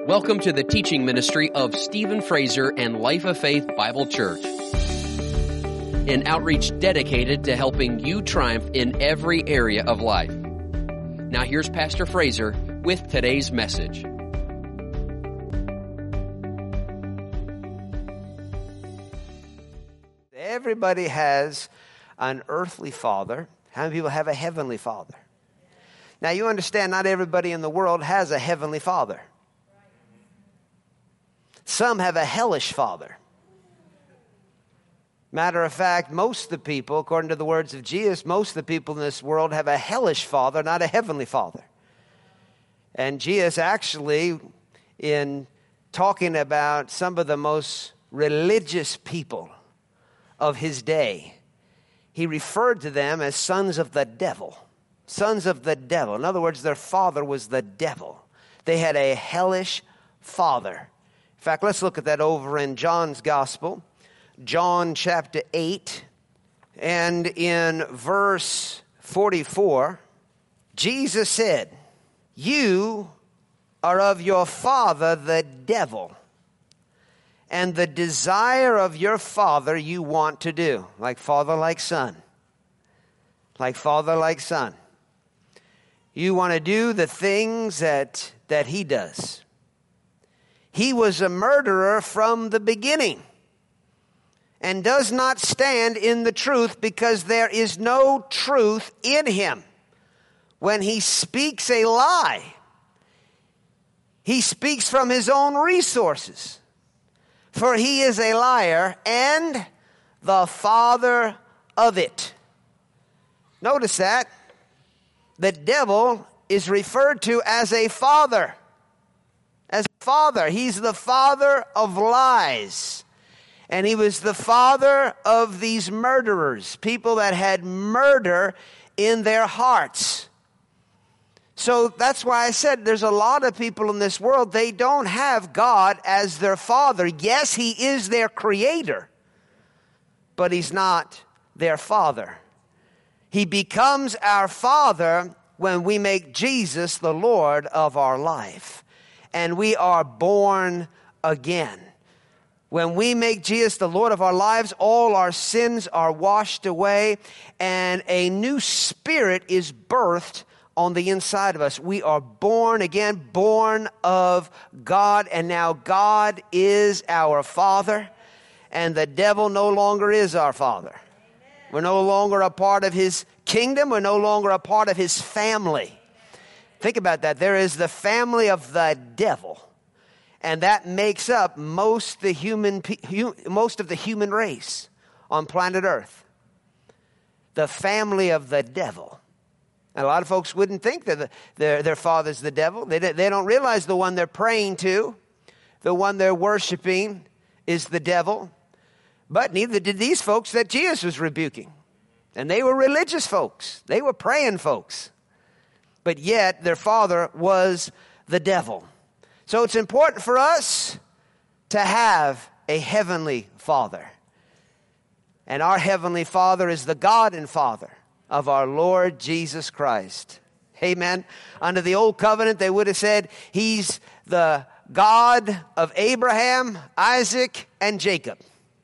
Welcome to the teaching ministry of Stephen Fraser and Life of Faith Bible Church, an outreach dedicated to helping you triumph in every area of life. Now here's Pastor Fraser with today's message. Everybody has an earthly father. How many people have a heavenly father? Now you understand not everybody in the world has a heavenly father. Some have a hellish father. Matter of fact, most of the people, according to the words of Jesus, most of the people in this world have a hellish father, not a heavenly father. And Jesus actually, in talking about some of the most religious people of his day, he referred to them as sons of the devil. Sons of the devil. In other words, their father was the devil. They had a hellish father. In fact, let's look at that over in John's Gospel, John chapter 8, and in verse 44, Jesus said, "You are of your father the devil, and the desire of your father you want to do." Like father, like son. Like father, like son. You want to do the things that he does. He was a murderer from the beginning and does not stand in the truth because there is no truth in him. When he speaks a lie, he speaks from his own resources. For he is a liar and the father of it. Notice that. The devil is referred to as a father. As a father. He's the father of lies. And he was the father of these murderers. People that had murder in their hearts. So that's why I said there's a lot of people in this world, they don't have God as their father. Yes, he is their creator. But he's not their father. He becomes our father when we make Jesus the Lord of our life. And we are born again. When we make Jesus the Lord of our lives, all our sins are washed away and a new spirit is birthed on the inside of us. We are born again, born of God, and now God is our Father, and the devil no longer is our father. Amen. We're no longer a part of his kingdom. We're no longer a part of his family. Think about that. There is the family of the devil, and that makes up most of the human race on planet Earth. The family of the devil. And a lot of folks wouldn't think that their father's the devil. They don't realize the one they're praying to, the one they're worshiping is the devil. But neither did these folks that Jesus was rebuking. And they were religious folks. They were praying folks. But yet their father was the devil. So it's important for us to have a heavenly father. And our heavenly father is the God and Father of our Lord Jesus Christ. Amen. Under the old covenant, they would have said he's the God of Abraham, Isaac, and Jacob.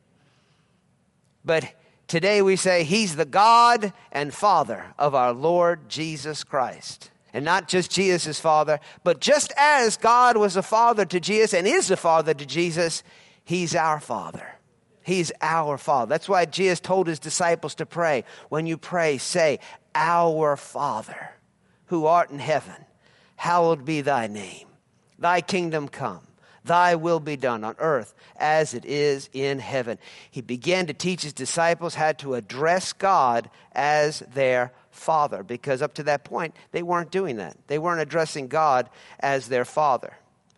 But today we say he's the God and Father of our Lord Jesus Christ. And not just Jesus' father, but just as God was a father to Jesus and is a father to Jesus, he's our Father. He's our Father. That's why Jesus told his disciples to pray. When you pray, say, "Our Father, who art in heaven, hallowed be thy name. Thy kingdom come. Thy will be done on earth as it is in heaven." He began to teach his disciples how to address God as their Father, because up to that point, they weren't doing that. They weren't addressing God as their Father.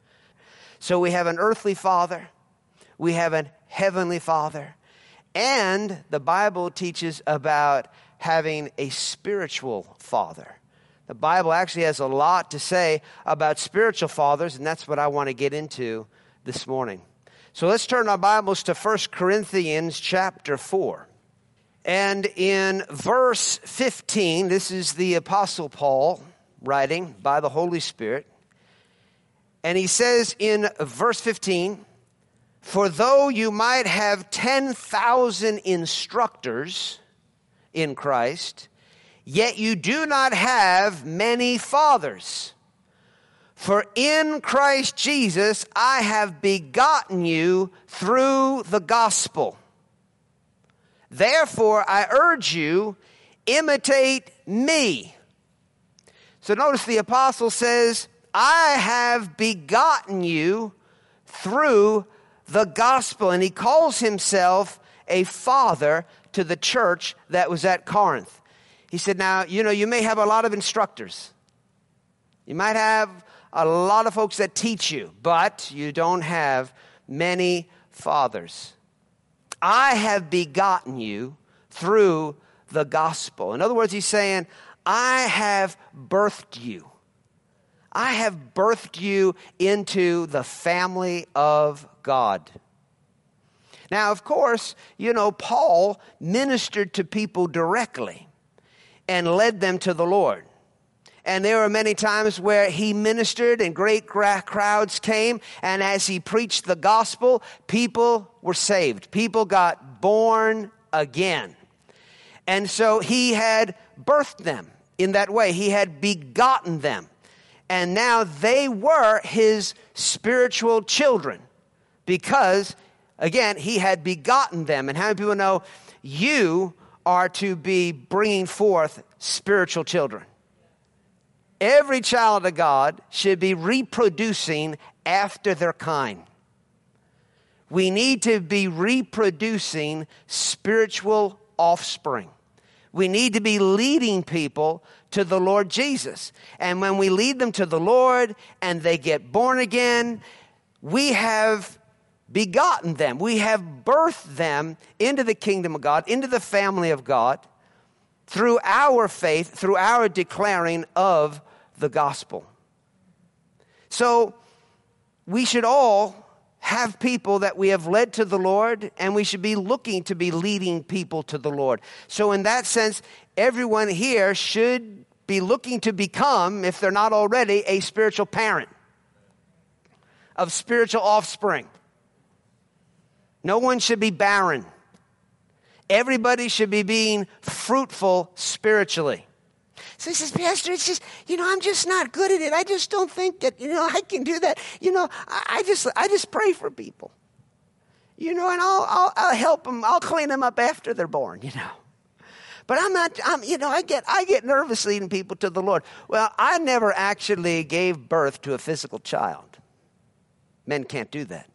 So we have an earthly father. We have a heavenly father. And the Bible teaches about having a spiritual father. The Bible actually has a lot to say about spiritual fathers, and that's what I want to get into this morning. So let's turn our Bibles to 1 Corinthians chapter 4. And in verse 15, this is the Apostle Paul writing by the Holy Spirit. And he says in verse 15, for though you might have 10,000 instructors in Christ, yet you do not have many fathers. For in Christ Jesus I have begotten you through the gospel. Therefore I urge you, imitate me. So notice the apostle says, I have begotten you through the gospel. And he calls himself a father to the church that was at Corinth. He said, now, you may have a lot of instructors. You might have a lot of folks that teach you, but you don't have many fathers. I have begotten you through the gospel. In other words, he's saying, I have birthed you. I have birthed you into the family of God. Now, of course, Paul ministered to people directly and led them to the Lord. And there were many times where he ministered and great crowds came. And as he preached the gospel, people were saved. People got born again. And so he had birthed them in that way. He had begotten them. And now they were his spiritual children because, again, he had begotten them. And how many people know you are to be bringing forth spiritual children? Every child of God should be reproducing after their kind. We need to be reproducing spiritual offspring. We need to be leading people to the Lord Jesus. And when we lead them to the Lord and they get born again, we have begotten them. We have birthed them into the kingdom of God, into the family of God, through our faith, through our declaring of the gospel. So we should all have people that we have led to the Lord, and we should be looking to be leading people to the Lord. So in that sense, everyone here should be looking to become, if they're not already, a spiritual parent of spiritual offspring. No one should be barren. Everybody should be being fruitful spiritually. So he says, Pastor, it's just, I'm just not good at it. I just don't think that, I can do that. I just pray for people. And I'll help them. I'll clean them up after they're born, But I get nervous leading people to the Lord. Well, I never actually gave birth to a physical child. Men can't do that.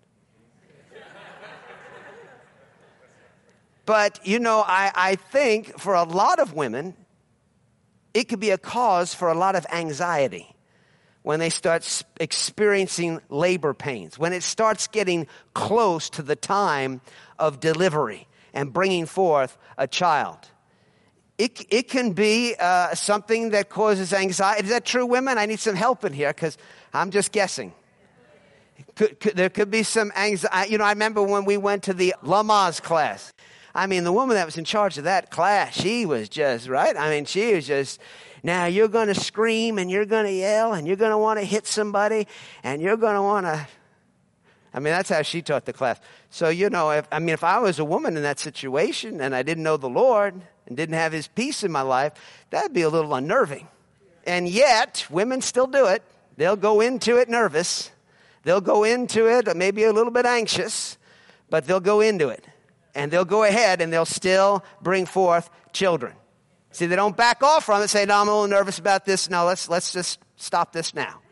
But, I think for a lot of women, it could be a cause for a lot of anxiety when they start experiencing labor pains, when it starts getting close to the time of delivery and bringing forth a child. It can be something that causes anxiety. Is that true, women? I need some help in here because I'm just guessing. There could be some anxiety. I remember when we went to the Lamaze class. The woman that was in charge of that class, she was just, right? She was just, now you're going to scream and you're going to yell and you're going to want to hit somebody and you're going to want to, that's how she taught the class. So, if I was a woman in that situation and I didn't know the Lord and didn't have his peace in my life, that'd be a little unnerving. And yet, women still do it. They'll go into it nervous. They'll go into it maybe a little bit anxious, but they'll go into it. And they'll go ahead and they'll still bring forth children. See, they don't back off from it, say, no, I'm a little nervous about this. No, let's just stop this now.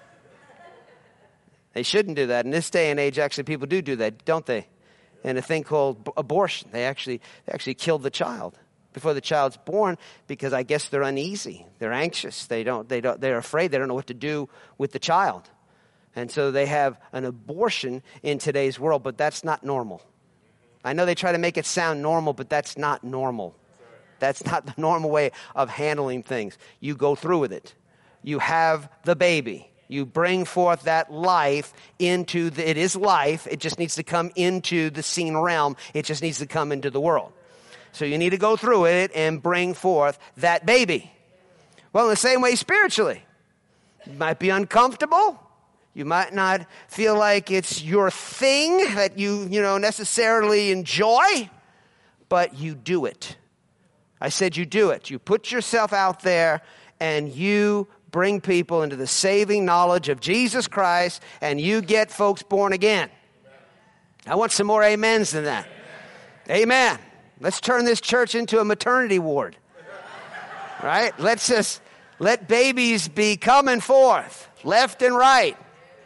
They shouldn't do that. In this day and age, actually, people do that, don't they? And a thing called abortion. They actually kill the child before the child's born because I guess they're uneasy. They're anxious. They're afraid. They don't know what to do with the child. And so they have an abortion in today's world, but that's not normal. I know they try to make it sound normal, but that's not normal. That's not the normal way of handling things. You go through with it. You have the baby. You bring forth that life into it is life. It just needs to come into the seen realm. It just needs to come into the world. So you need to go through it and bring forth that baby. Well, in the same way spiritually. It might be uncomfortable. You might not feel like it's your thing that you necessarily enjoy, but you do it. I said you do it. You put yourself out there and you bring people into the saving knowledge of Jesus Christ, and you get folks born again. I want some more amens than that. Amen. Let's turn this church into a maternity ward. Right? Let's just let babies be coming forth, left and right.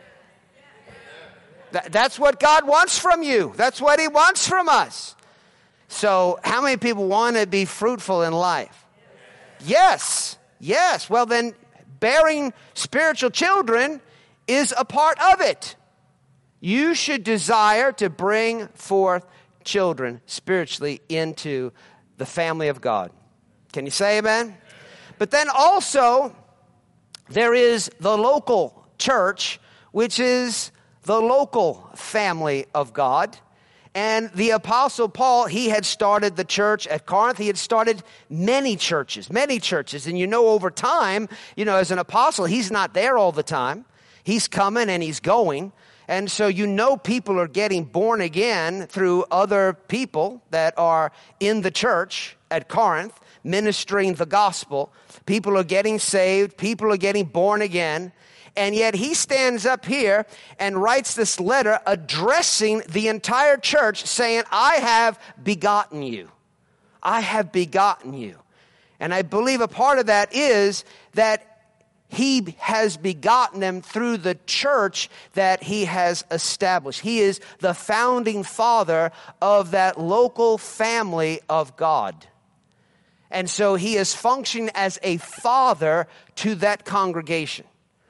That's what God wants from you. That's what He wants from us. So how many people want to be fruitful in life? Yes. Yes. Well, then bearing spiritual children is a part of it. You should desire to bring forth children spiritually into the family of God. Can you say amen? But then also there is the local church, which is the local family of God. And the Apostle Paul, he had started the church at Corinth. He had started many churches. And over time, as an apostle, he's not there all the time. He's coming and he's going. And so people are getting born again through other people that are in the church at Corinth, ministering the gospel. People are getting saved. People are getting born again. And yet he stands up here and writes this letter addressing the entire church saying, I have begotten you. I have begotten you. And I believe a part of that is that he has begotten them through the church that he has established. He is the founding father of that local family of God. And so he is functioning as a father to that congregation.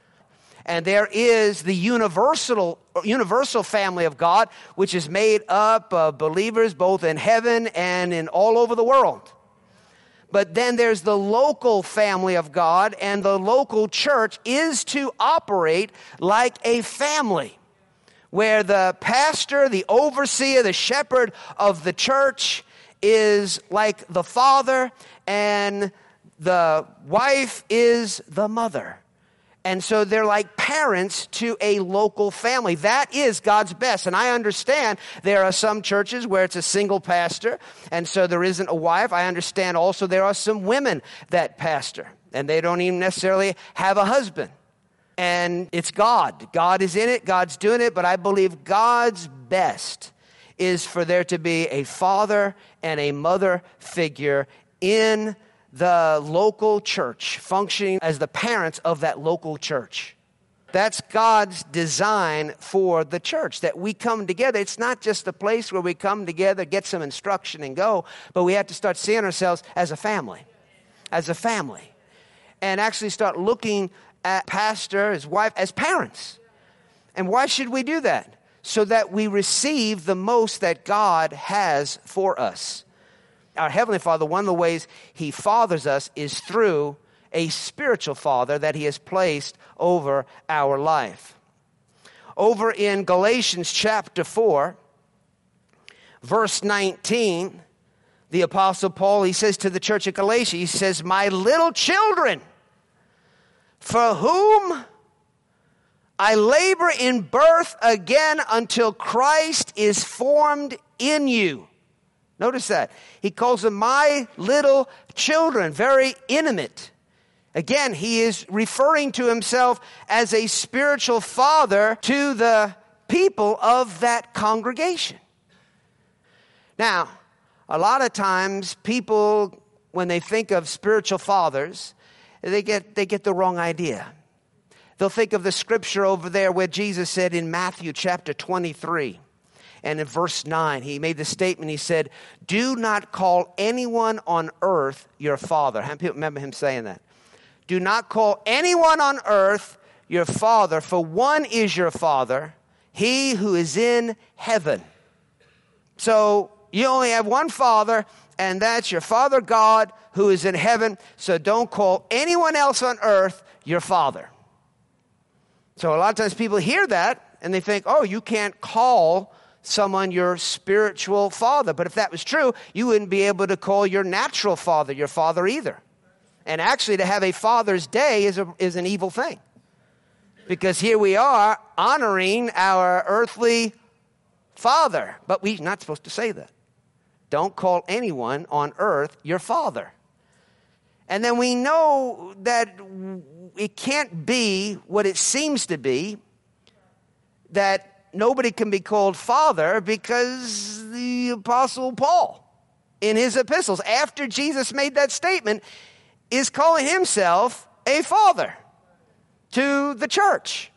And there is the universal family of God, which is made up of believers both in heaven and in all over the world. But then there's the local family of God, and the local church is to operate like a family, where the pastor, the overseer, the shepherd of the church is like the father, and the wife is the mother. And so they're like parents to a local family. That is God's best. And I understand there are some churches where it's a single pastor, and so there isn't a wife. I understand also there are some women that pastor, and they don't even necessarily have a husband. And it's God. God is in it. God's doing it. But I believe God's best is for there to be a father and a mother figure in the local church, functioning as the parents of that local church. That's God's design for the church, that we come together. It's not just a place where we come together, get some instruction and go, but we have to start seeing ourselves as a family, and actually start looking at pastor, his wife, as parents. And why should we do that? So that we receive the most that God has for us. Our Heavenly Father, one of the ways He fathers us is through a spiritual father that He has placed over our life. Over in Galatians chapter 4, verse 19, the Apostle Paul, he says to the church of Galatia, he says, my little children, for whom I labor in birth again until Christ is formed in you. Notice that. He calls them my little children, very intimate. Again, he is referring to himself as a spiritual father to the people of that congregation. Now, a lot of times people, when they think of spiritual fathers, they get the wrong idea. They'll think of the scripture over there where Jesus said in Matthew chapter 23, and in verse 9, he made the statement, he said, do not call anyone on earth your father. How many people remember him saying that? Do not call anyone on earth your father, for one is your father, he who is in heaven. So you only have one father, and that's your Father God who is in heaven. So don't call anyone else on earth your father. So a lot of times people hear that, and they think, oh, you can't call someone your spiritual father. But if that was true, you wouldn't be able to call your natural father your father either. And actually, to have a Father's Day is an evil thing. Because here we are honoring our earthly father. But we're not supposed to say that. Don't call anyone on earth your father. And then we know that it can't be what it seems to be, that nobody can be called father, because the Apostle Paul, in his epistles, after Jesus made that statement, is calling himself a father to the church.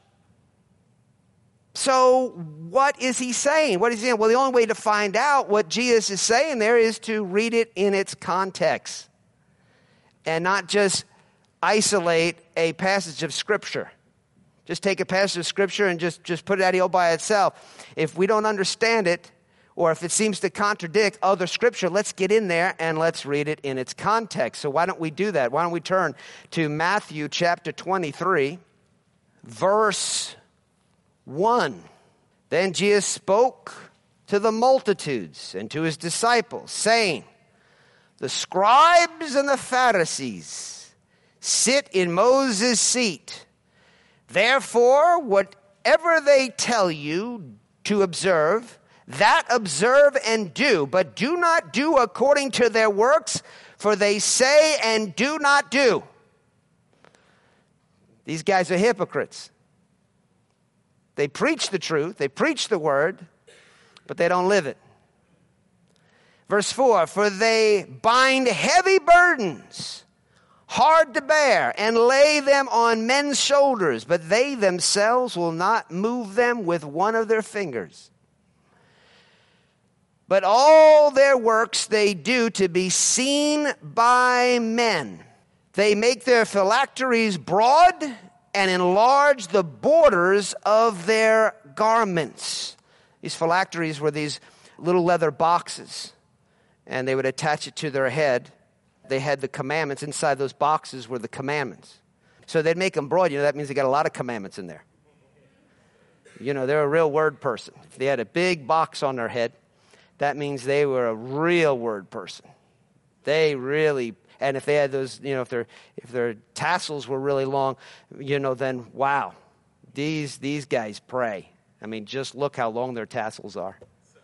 So what is he saying? What is he saying? Well, the only way to find out what Jesus is saying there is to read it in its context and not just isolate a passage of Scripture. Just take a passage of Scripture and just put it out all by itself. If we don't understand it, or if it seems to contradict other Scripture, let's get in there and let's read it in its context. So why don't we do that? Why don't we turn to Matthew chapter 23, verse 1. Then Jesus spoke to the multitudes and to his disciples, saying, the scribes and the Pharisees sit in Moses' seat. Therefore, whatever they tell you to observe, that observe and do, but do not do according to their works, for they say and do not do. These guys are hypocrites. They preach the truth, they preach the word, but they don't live it. Verse 4, for they bind heavy burdens, hard to bear, and lay them on men's shoulders, but they themselves will not move them with one of their fingers. But all their works they do to be seen by men. They make their phylacteries broad and enlarge the borders of their garments. These phylacteries were these little leather boxes, and they would attach it to their head. They had the commandments. Inside those boxes were the commandments. So they'd make them broad. That means they got a lot of commandments in there. They're a real word person. If they had a big box on their head, that means they were a real word person. They really, and if they had those, if their tassels were really long, then wow, these guys pray. I mean, just look how long their tassels are.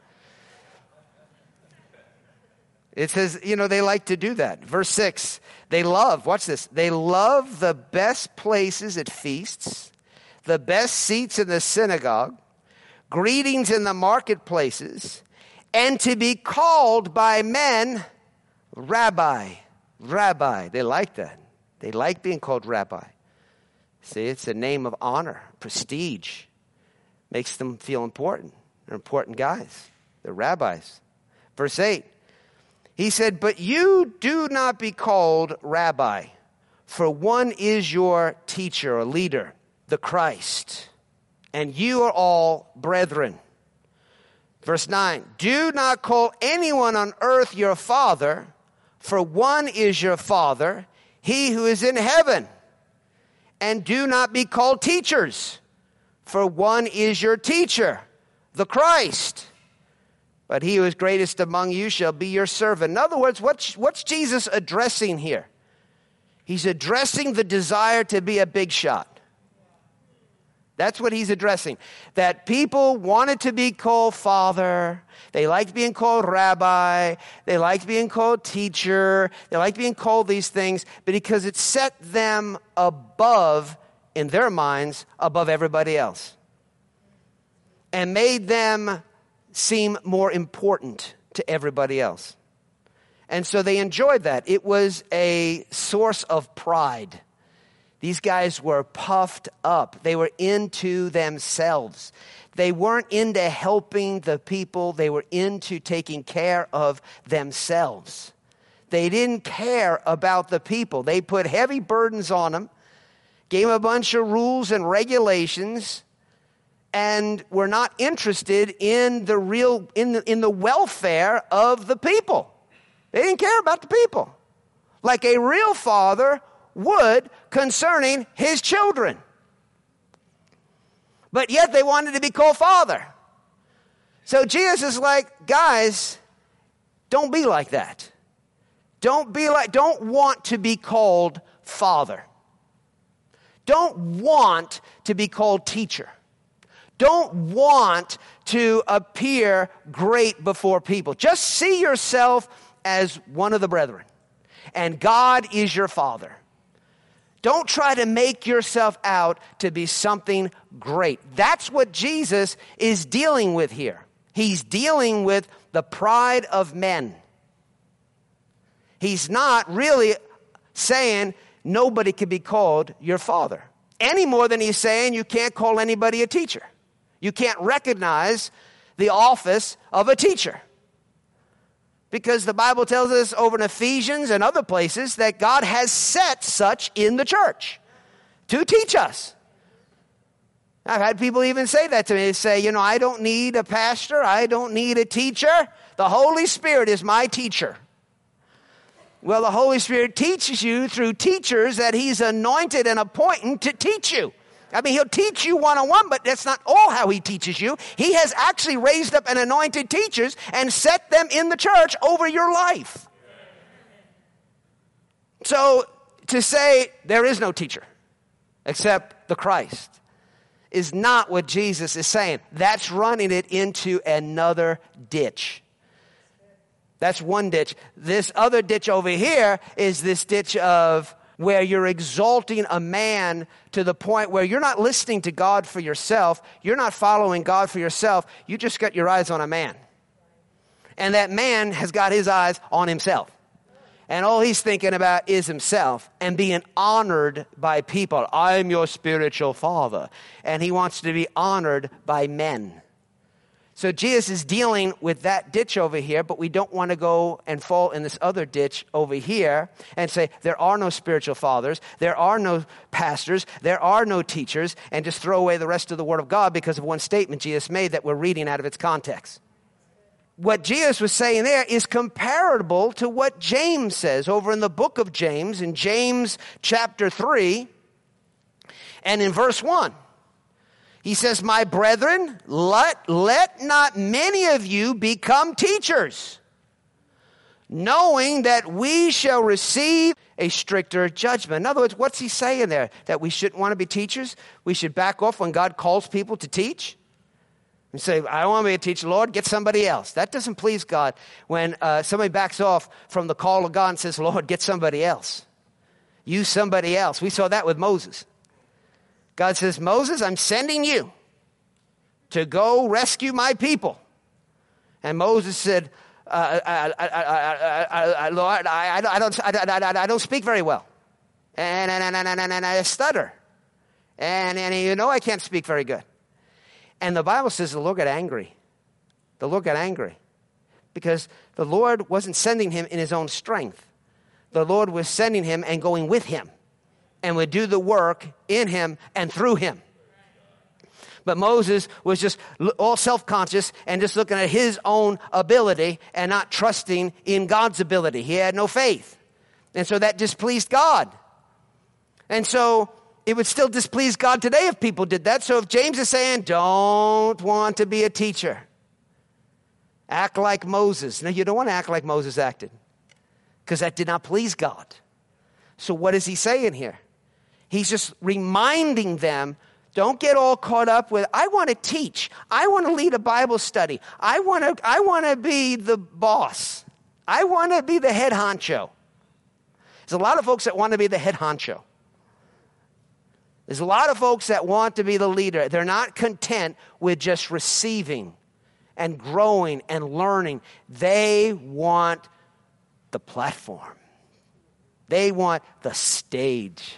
It says, they like to do that. Verse 6, watch this, they love the best places at feasts, the best seats in the synagogue, greetings in the marketplaces, and to be called by men, Rabbi. Rabbi. They like that. They like being called Rabbi. See, it's a name of honor, prestige. Makes them feel important. They're important guys. They're rabbis. Verse 8. He said, but you do not be called Rabbi, for one is your teacher or leader, the Christ, and you are all brethren. Verse 9, do not call anyone on earth your father, for one is your Father, he who is in heaven. And do not be called teachers, for one is your teacher, the Christ. But he who is greatest among you shall be your servant. In other words, what's Jesus addressing here? He's addressing the desire to be a big shot. That's what he's addressing. That people wanted to be called father. They liked being called rabbi. They liked being called teacher. They liked being called these things, but because it set them above, in their minds, above everybody else. And made them seem more important to everybody else. And so they enjoyed that. It was a source of pride. These guys were puffed up. They were into themselves. They weren't into helping the people. They were into taking care of themselves. They didn't care about the people. They put heavy burdens on them, gave them a bunch of rules and regulations, and were not interested in the real, in the welfare of the people. They didn't care about the people, like a real father would concerning his children. But yet they wanted to be called father. So Jesus is like, guys, don't be like that. Don't want to be called father. don't want to be called teacher. Don't want to appear great before people. Just see yourself as one of the brethren. And God is your Father. Don't try to make yourself out to be something great. That's what Jesus is dealing with here. He's dealing with the pride of men. He's not really saying nobody can be called your father, any more than he's saying you can't call anybody a teacher. You can't recognize the office of a teacher. Because the Bible tells us over in Ephesians and other places that God has set such in the church to teach us. I've had people even say that to me. They say, I don't need a pastor. I don't need a teacher. The Holy Spirit is my teacher. Well, the Holy Spirit teaches you through teachers that he's anointed and appointed to teach you. I mean, he'll teach you one-on-one, but that's not all how he teaches you. He has actually raised up and anointed teachers and set them in the church over your life. So to say there is no teacher except the Christ is not what Jesus is saying. That's running it into another ditch. That's one ditch. This other ditch over here is this ditch of where you're exalting a man to the point where you're not listening to God for yourself. You're not following God for yourself. You just got your eyes on a man. And that man has got his eyes on himself. And all he's thinking about is himself and being honored by people. I'm your spiritual father. And he wants to be honored by men. So Jesus is dealing with that ditch over here, but we don't want to go and fall in this other ditch over here and say there are no spiritual fathers, there are no pastors, there are no teachers, and just throw away the rest of the Word of God because of one statement Jesus made that we're reading out of its context. What Jesus was saying there is comparable to what James says over in the book of James, in James chapter 3, and in verse 1. He says, my brethren, let not many of you become teachers, knowing that we shall receive a stricter judgment. In other words, what's he saying there? That we shouldn't want to be teachers? We should back off when God calls people to teach? And say, I don't want to be a teacher, Lord, get somebody else. That doesn't please God. When somebody backs off from the call of God and says, Lord, get somebody else. Use somebody else. We saw that with Moses. God says, Moses, I'm sending you to go rescue my people. And Moses said, Lord, I don't speak very well. And I stutter. And I can't speak very good. And the Bible says the Lord got angry. The Lord got angry. Because the Lord wasn't sending him in his own strength. The Lord was sending him and going with him. And would do the work in him and through him. But Moses was just all self-conscious and just looking at his own ability and not trusting in God's ability. He had no faith. And so that displeased God. And so it would still displease God today if people did that. So if James is saying, don't want to be a teacher, act like Moses. No, you don't want to act like Moses acted, because that did not please God. So what is he saying here? He's just reminding them, don't get all caught up with, I want to teach. I want to lead a Bible study. I want to be the boss. I want to be the head honcho. There's a lot of folks that want to be the head honcho. There's a lot of folks that want to be the leader. They're not content with just receiving and growing and learning. They want the platform. They want the stage.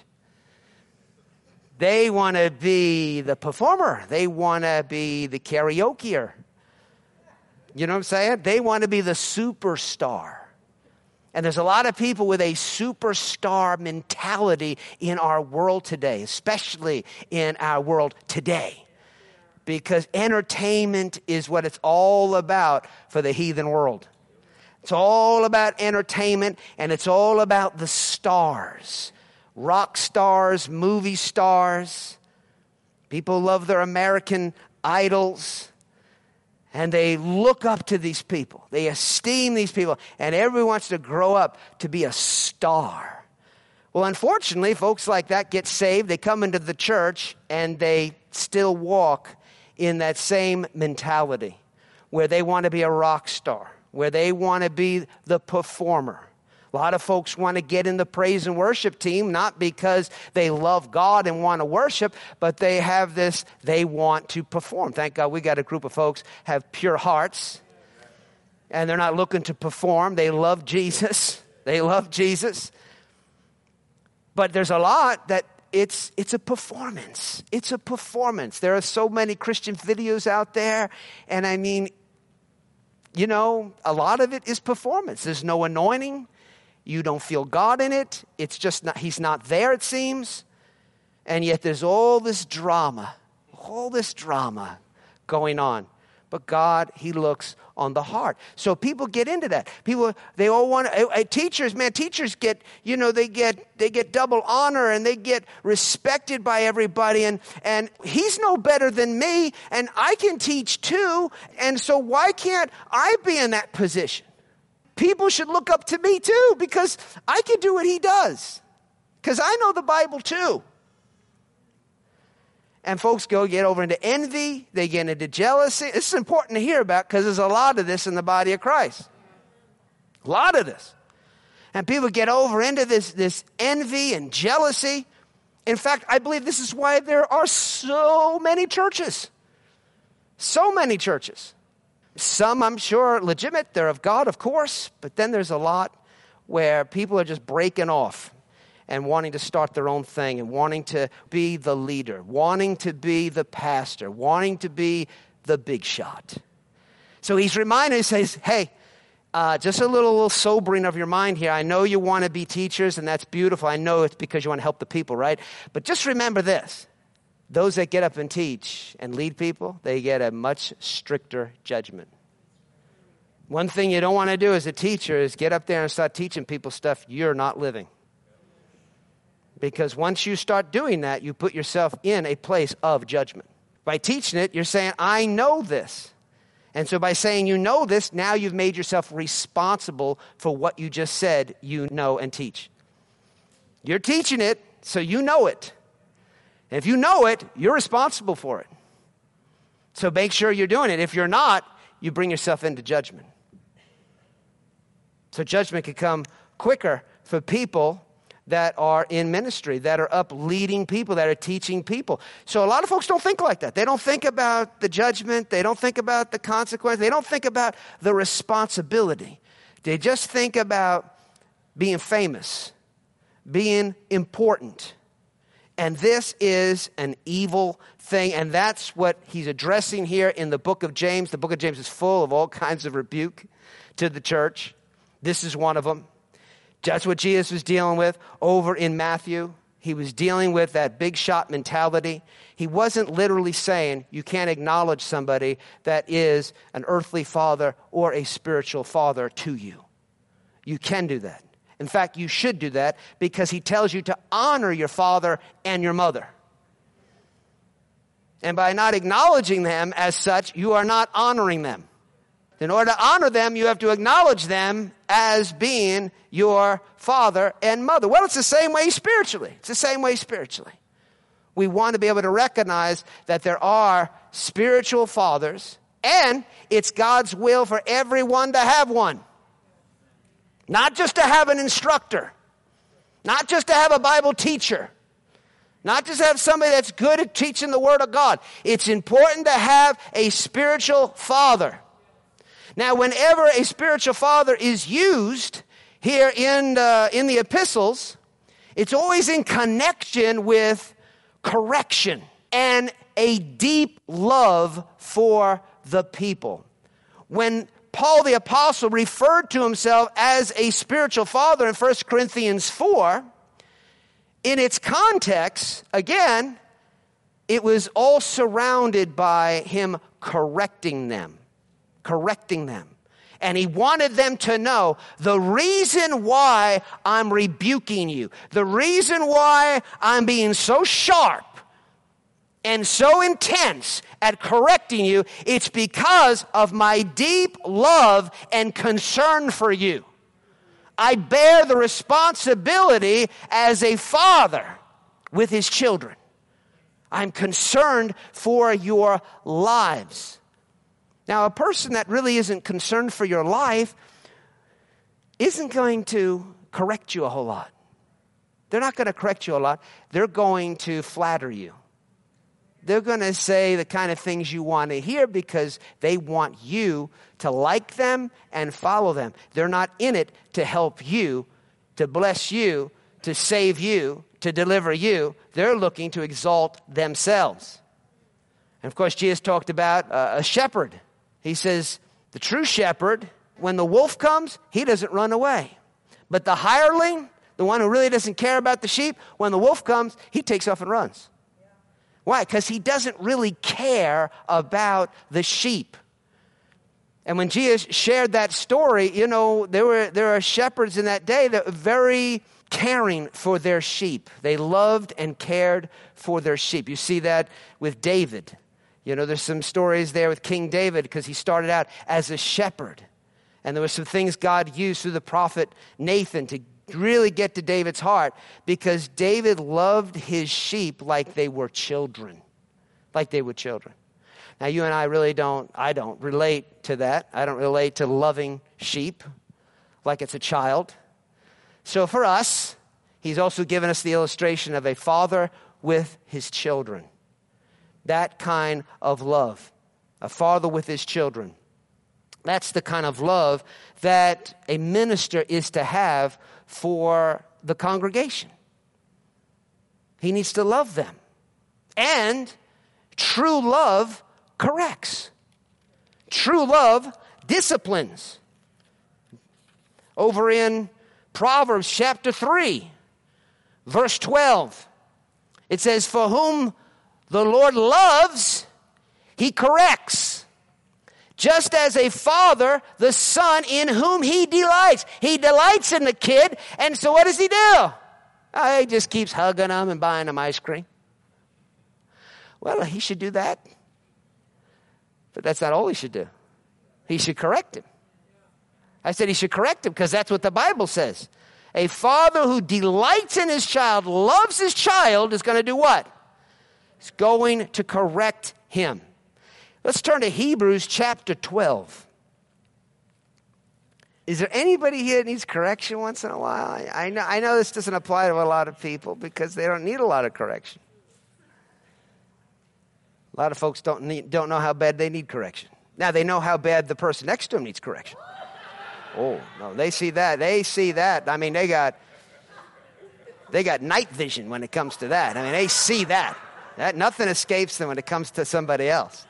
They want to be the performer. They want to be the karaokeer. You know what I'm saying? They want to be the superstar. And there's a lot of people with a superstar mentality in our world today, especially in our world today. Because entertainment is what it's all about for the heathen world. It's all about entertainment, and it's all about the stars. Rock stars, movie stars. People love their American idols. And they look up to these people. They esteem these people. And everyone wants to grow up to be a star. Well, unfortunately, folks like that get saved, they come into the church, and they still walk in that same mentality where they want to be a rock star, where they want to be the performer. A lot of folks want to get in the praise and worship team, not because they love God and want to worship, but they have this, they want to perform. Thank God we got a group of folks have pure hearts, and they're not looking to perform. They love Jesus. They love Jesus. But there's a lot that it's a performance. It's a performance. There are so many Christian videos out there, and I mean, you know, a lot of it is performance. There's no anointing. You don't feel God in it. It's just not, he's not there, it seems. And yet there's all this drama going on. But God, he looks on the heart. So people get into that. People, they all want teachers get, you know, they get double honor, and they get respected by everybody. And he's no better than me, and I can teach too. And so why can't I be in that position? People should look up to me too, because I can do what he does. Because I know the Bible too. And folks get over into envy. They get into jealousy. This is important to hear about, because there's a lot of this in the body of Christ. A lot of this. And people get over into this envy and jealousy. In fact, I believe this is why there are so many churches. So many churches. Some, I'm sure, legitimate. They're of God, of course. But then there's a lot where people are just breaking off and wanting to start their own thing, and wanting to be the leader, wanting to be the pastor, wanting to be the big shot. So he's reminded, he says, hey, just a little sobering of your mind here. I know you want to be teachers, and that's beautiful. I know it's because you want to help the people, right? But just remember this. Those that get up and teach and lead people, they get a much stricter judgment. One thing you don't want to do as a teacher is get up there and start teaching people stuff you're not living. Because once you start doing that, you put yourself in a place of judgment. By teaching it, you're saying, I know this. And so by saying you know this, now you've made yourself responsible for what you just said you know and teach. You're teaching it, so you know it. And if you know it, you're responsible for it. So make sure you're doing it. If you're not, you bring yourself into judgment. So judgment can come quicker for people that are in ministry, that are up leading people, that are teaching people. So a lot of folks don't think like that. They don't think about the judgment. They don't think about the consequence. They don't think about the responsibility. They just think about being famous, being important. And this is an evil thing, and that's what he's addressing here in the book of James. The book of James is full of all kinds of rebuke to the church. This is one of them. That's what Jesus was dealing with over in Matthew. He was dealing with that big shot mentality. He wasn't literally saying you can't acknowledge somebody that is an earthly father or a spiritual father to you. You can do that. In fact, you should do that, because he tells you to honor your father and your mother. And by not acknowledging them as such, you are not honoring them. In order to honor them, you have to acknowledge them as being your father and mother. Well, it's the same way spiritually. It's the same way spiritually. We want to be able to recognize that there are spiritual fathers, and it's God's will for everyone to have one. Not just to have an instructor. Not just to have a Bible teacher. Not just to have somebody that's good at teaching the Word of God. It's important to have a spiritual father. Now, whenever a spiritual father is used here in the epistles, it's always in connection with correction and a deep love for the people. When Paul the Apostle referred to himself as a spiritual father in 1 Corinthians 4, in its context, again, it was all surrounded by him correcting them. And he wanted them to know the reason why I'm rebuking you, the reason why I'm being so sharp and so intense at correcting you, it's because of my deep love and concern for you. I bear the responsibility as a father with his children. I'm concerned for your lives. Now, a person that really isn't concerned for your life isn't going to correct you a whole lot. They're not going to correct you a lot. They're going to flatter you. They're going to say the kind of things you want to hear because they want you to like them and follow them. They're not in it to help you, to bless you, to save you, to deliver you. They're looking to exalt themselves. And of course, Jesus talked about a shepherd. He says, the true shepherd, when the wolf comes, he doesn't run away. But the hireling, the one who really doesn't care about the sheep, when the wolf comes, he takes off and runs. Why? Because he doesn't really care about the sheep. And when Jesus shared that story, you know, there are shepherds in that day that were very caring for their sheep. They loved and cared for their sheep. You see that with David. You know, there's some stories there with King David because he started out as a shepherd. And there were some things God used through the prophet Nathan to really get to David's heart, because David loved his sheep like they were children. Like they were children. Now, you and I don't relate to that. I don't relate to loving sheep like it's a child. So for us, he's also given us the illustration of a father with his children. That kind of love. A father with his children. That's the kind of love that a minister is to have for the congregation. He needs to love them. And true love corrects. True love disciplines. Over in Proverbs chapter 3, verse 12, it says, for whom the Lord loves, he corrects. Just as a father, the son in whom he delights. He delights in the kid, and so what does he do? He just keeps hugging them and buying them ice cream. Well, he should do that. But that's not all he should do. He should correct him. I said he should correct him because that's what the Bible says. A father who delights in his child, loves his child, is going to do what? He's going to correct him. Let's turn to Hebrews chapter 12. Is there anybody here that needs correction once in a while? I know this doesn't apply to a lot of people because they don't need a lot of correction. A lot of folks don't know how bad they need correction. Now, they know how bad the person next to them needs correction. Oh, no, they see that. They see that. I mean, they got night vision when it comes to that. I mean, they see that. Nothing escapes them when it comes to somebody else.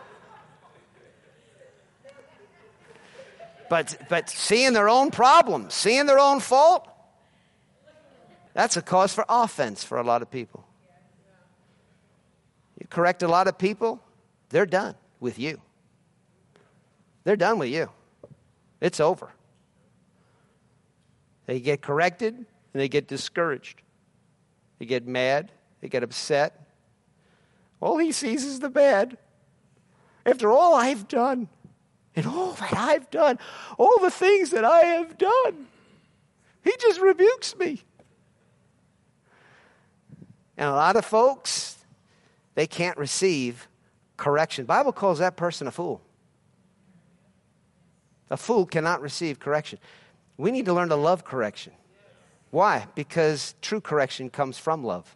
But seeing their own problems, seeing their own fault, that's a cause for offense for a lot of people. You correct a lot of people, they're done with you. They're done with you. It's over. They get corrected and they get discouraged. They get mad. They get upset. All he sees is the bad. After all I've done, and all that I've done, all the things that I have done, he just rebukes me. And a lot of folks, they can't receive correction. The Bible calls that person a fool. A fool cannot receive correction. We need to learn to love correction. Why? Because true correction comes from love.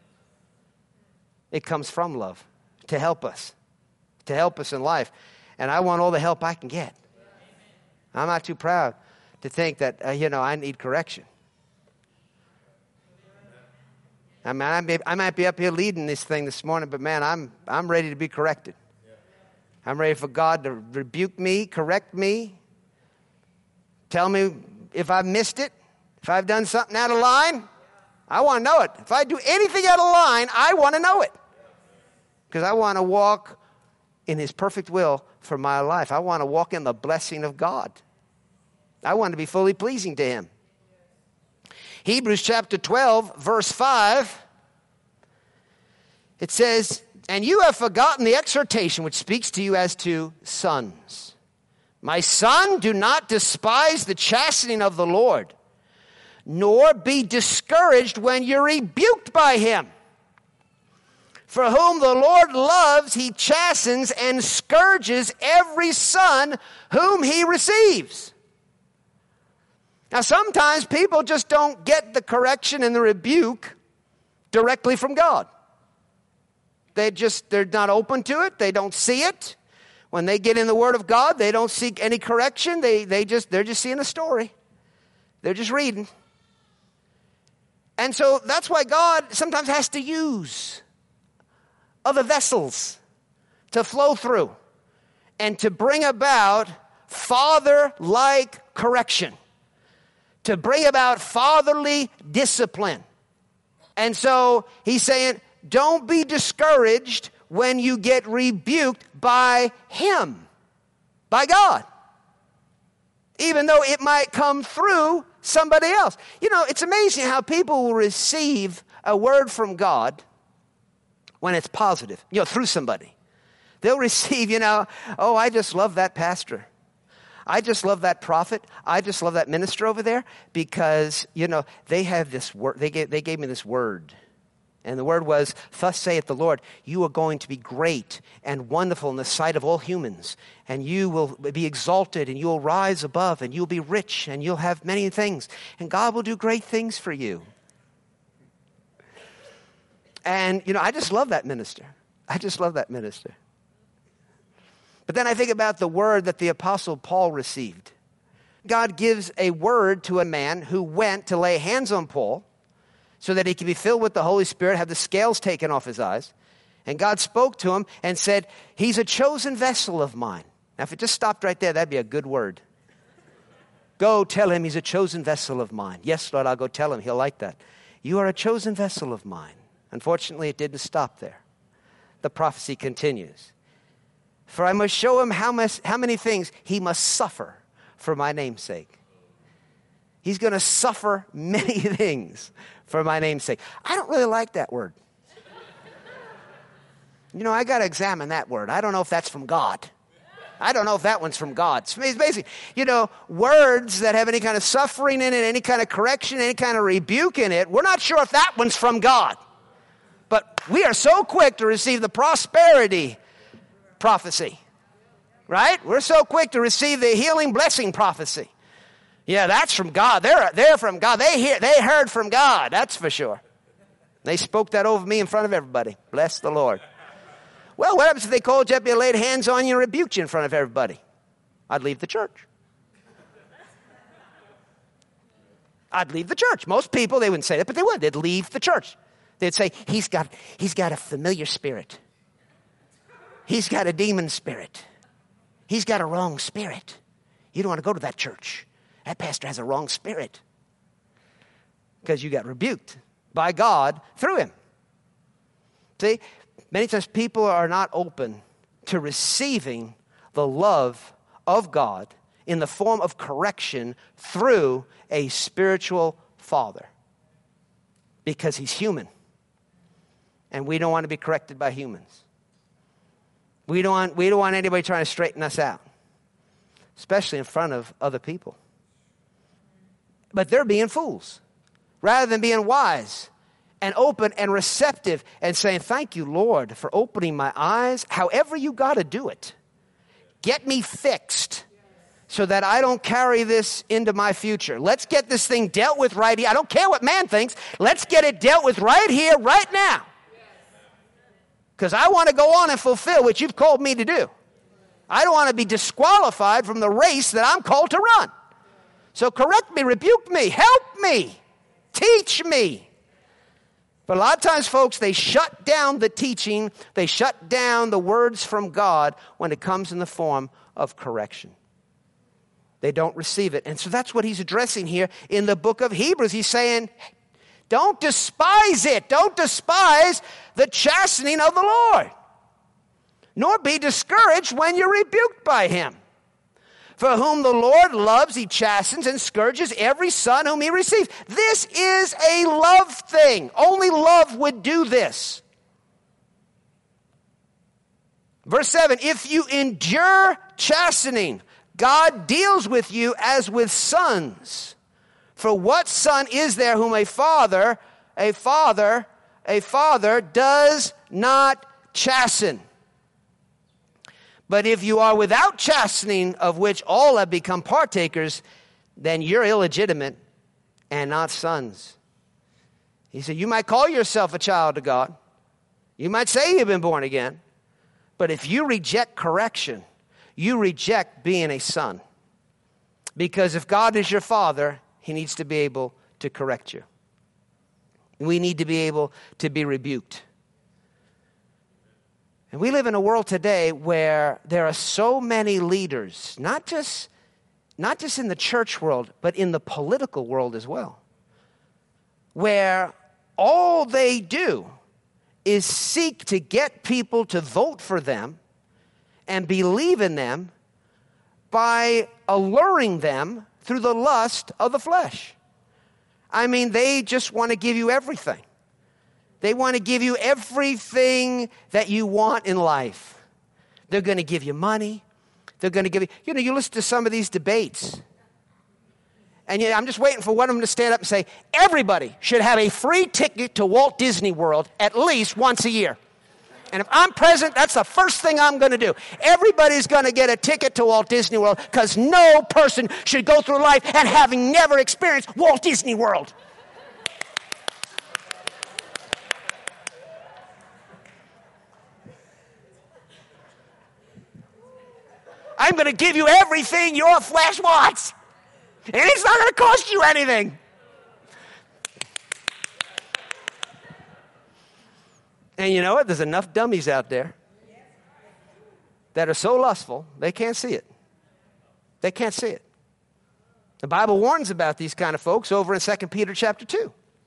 It comes from love to help us in life. And I want all the help I can get. I'm not too proud to think that, I need correction. I mean, I might be up here leading this thing this morning, but man, I'm ready to be corrected. I'm ready for God to rebuke me, correct me, tell me if I've missed it, if I've done something out of line. I want to know it. If I do anything out of line, I want to know it. Because I want to walk in his perfect will for my life. I want to walk in the blessing of God. I want to be fully pleasing to him. Hebrews chapter 12, verse 5, it says, and you have forgotten the exhortation which speaks to you as to sons. My son, do not despise the chastening of the Lord, nor be discouraged when you're rebuked by him. For whom the Lord loves, he chastens and scourges every son whom he receives. Now, sometimes people just don't get the correction and the rebuke directly from God. They're not open to it. They don't see it. When they get in the Word of God, they don't seek any correction. They're just seeing a story. They're just reading. And so that's why God sometimes has to use other vessels to flow through and to bring about father-like correction, to bring about fatherly discipline. And so he's saying, don't be discouraged when you get rebuked by him, by God, even though it might come through somebody else. You know, it's amazing how people will receive a word from God when it's positive, through somebody. They'll receive, oh, I just love that pastor. I just love that prophet. I just love that minister over there because, they have this word. They gave me this word. And the word was, thus saith the Lord, you are going to be great and wonderful in the sight of all humans. And you will be exalted and you will rise above and you'll be rich and you'll have many things. And God will do great things for you. And, I just love that minister. I just love that minister. But then I think about the word that the Apostle Paul received. God gives a word to a man who went to lay hands on Paul so that he could be filled with the Holy Spirit, have the scales taken off his eyes. And God spoke to him and said, he's a chosen vessel of mine. Now, if it just stopped right there, that'd be a good word. Go tell him he's a chosen vessel of mine. Yes, Lord, I'll go tell him. He'll like that. You are a chosen vessel of mine. Unfortunately, it didn't stop there. The prophecy continues. For I must show him how many things he must suffer for my name's sake. He's going to suffer many things for my name's sake. I don't really like that word. I got to examine that word. I don't know if that's from God. I don't know if that one's from God. It's basically, words that have any kind of suffering in it, any kind of correction, any kind of rebuke in it. We're not sure if that one's from God. But we are so quick to receive the prosperity prophecy, right? We're so quick to receive the healing blessing prophecy. Yeah, that's from God. They're from God. They heard from God. That's for sure. They spoke that over me in front of everybody. Bless the Lord. Well, what happens if they called you up and laid hands on you and rebuked you in front of everybody? I'd leave the church. I'd leave the church. Most people, they wouldn't say that, but they would. They'd leave the church. They'd say, he's got a familiar spirit. He's got a demon spirit. He's got a wrong spirit. You don't want to go to that church. That pastor has a wrong spirit. Because you got rebuked by God through him. See, many times people are not open to receiving the love of God in the form of correction through a spiritual father. Because he's human. And we don't want to be corrected by humans. We don't want anybody trying to straighten us out. Especially in front of other people. But they're being fools. Rather than being wise and open and receptive and saying, thank you, Lord, for opening my eyes. However you got to do it. Get me fixed so that I don't carry this into my future. Let's get this thing dealt with right here. I don't care what man thinks. Let's get it dealt with right here, right now. Because I want to go on and fulfill what you've called me to do. I don't want to be disqualified from the race that I'm called to run. So correct me, rebuke me, help me, teach me. But a lot of times, folks, they shut down the teaching. They shut down the words from God when it comes in the form of correction. They don't receive it. And so that's what he's addressing here in the book of Hebrews. He's saying, don't despise it. Don't despise the chastening of the Lord. Nor be discouraged when you're rebuked by him. For whom the Lord loves, he chastens and scourges every son whom he receives. This is a love thing. Only love would do this. Verse 7, if you endure chastening, God deals with you as with sons. For what son is there whom a father does not chasten? But if you are without chastening, of which all have become partakers, then you're illegitimate and not sons. He said, you might call yourself a child of God. You might say you've been born again. But if you reject correction, you reject being a son. Because if God is your father, he needs to be able to correct you. We need to be able to be rebuked. And we live in a world today where there are so many leaders, not just in the church world, but in the political world as well, where all they do is seek to get people to vote for them and believe in them by alluring them through the lust of the flesh. I mean, they just want to give you everything. They want to give you everything that you want in life. They're going to give you money. They're going to give you, you listen to some of these debates. And I'm just waiting for one of them to stand up and say, everybody should have a free ticket to Walt Disney World at least once a year. And if I'm president, that's the first thing I'm going to do. Everybody's going to get a ticket to Walt Disney World because no person should go through life and having never experienced Walt Disney World. I'm going to give you everything your flesh wants. And it's not going to cost you anything. And you know what? There's enough dummies out there that are so lustful, they can't see it. They can't see it. The Bible warns about these kind of folks over in 2 Peter chapter 2.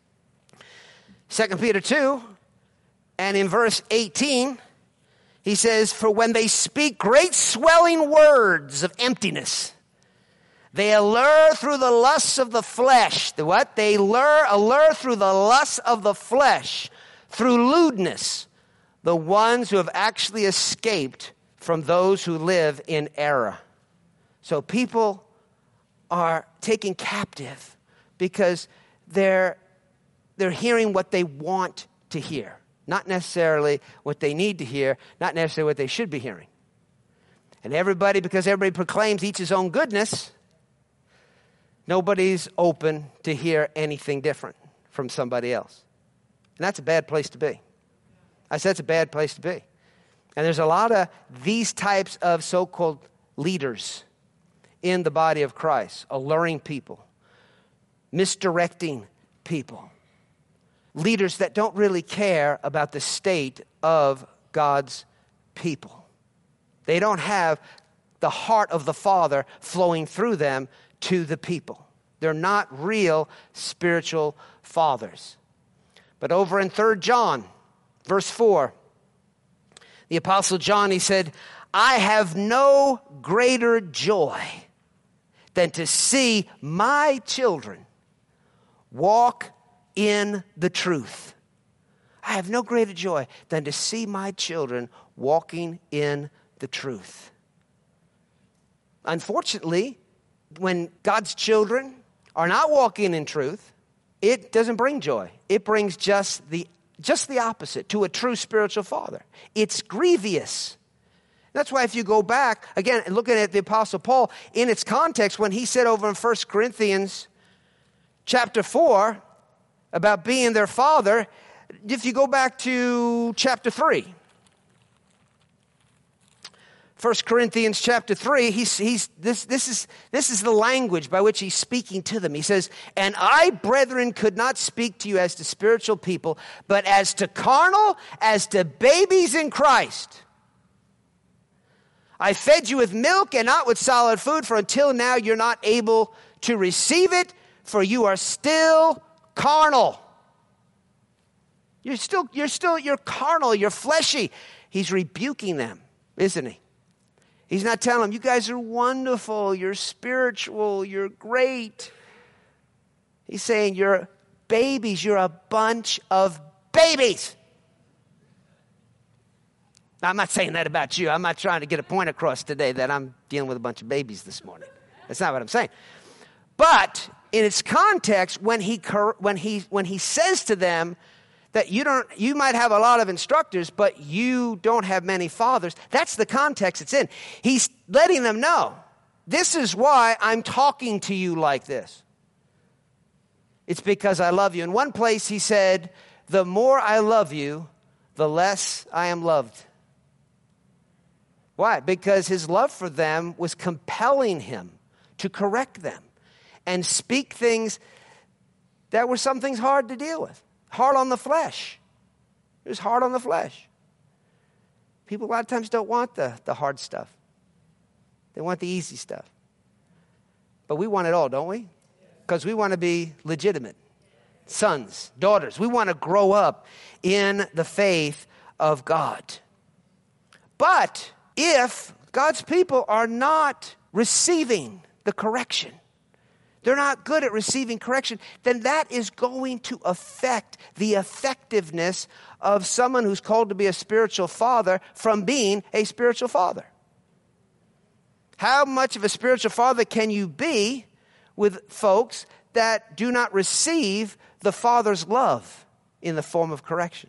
2 Peter 2, and in verse 18, he says, for when they speak great swelling words of emptiness, they allure through the lusts of the flesh. The what? They allure through the lusts of the flesh, through lewdness, the ones who have actually escaped from those who live in error. So people are taken captive because they're hearing what they want to hear. Not necessarily what they need to hear, not necessarily what they should be hearing. And because everybody proclaims each his own goodness, nobody's open to hear anything different from somebody else. And that's a bad place to be. I said it's a bad place to be. And there's a lot of these types of so-called leaders in the body of Christ, alluring people, misdirecting people. Leaders that don't really care about the state of God's people. They don't have the heart of the Father flowing through them to the people. They're not real spiritual fathers. But over in 3 John, verse 4, the Apostle John, he said, I have no greater joy than to see my children walk in the truth. I have no greater joy than to see my children walking in the truth. Unfortunately, when God's children are not walking in truth, it doesn't bring joy. It brings just the opposite to a true spiritual father. It's grievous. That's why if you go back, again, looking at the Apostle Paul, in its context, when he said over in 1 Corinthians chapter 4, about being their father, if you go back to chapter 3, 1 Corinthians chapter 3, this is the language by which he's speaking to them. He says, and I, brethren, could not speak to you as to spiritual people, but as to carnal, as to babies in Christ. I fed you with milk and not with solid food, for until now you're not able to receive it, for you are still carnal. You're carnal, you're fleshy. He's rebuking them, isn't he? He's not telling them, you guys are wonderful, you're spiritual, you're great. He's saying, you're babies, you're a bunch of babies. Now, I'm not saying that about you. I'm not trying to get a point across today that I'm dealing with a bunch of babies this morning. That's not what I'm saying. But in its context, when he says to them that you might have a lot of instructors, but you don't have many fathers, that's the context it's in. He's letting them know, this is why I'm talking to you like this. It's because I love you. In one place he said, the more I love you, the less I am loved. Why? Because his love for them was compelling him to correct them and speak things that were some things hard to deal with. Hard on the flesh. It was hard on the flesh. People a lot of times don't want the hard stuff. They want the easy stuff. But we want it all, don't we? Because we want to be legitimate sons, daughters. We want to grow up in the faith of God. But if God's people are not receiving the correction, they're not good at receiving correction, then that is going to affect the effectiveness of someone who's called to be a spiritual father from being a spiritual father. How much of a spiritual father can you be with folks that do not receive the Father's love in the form of correction?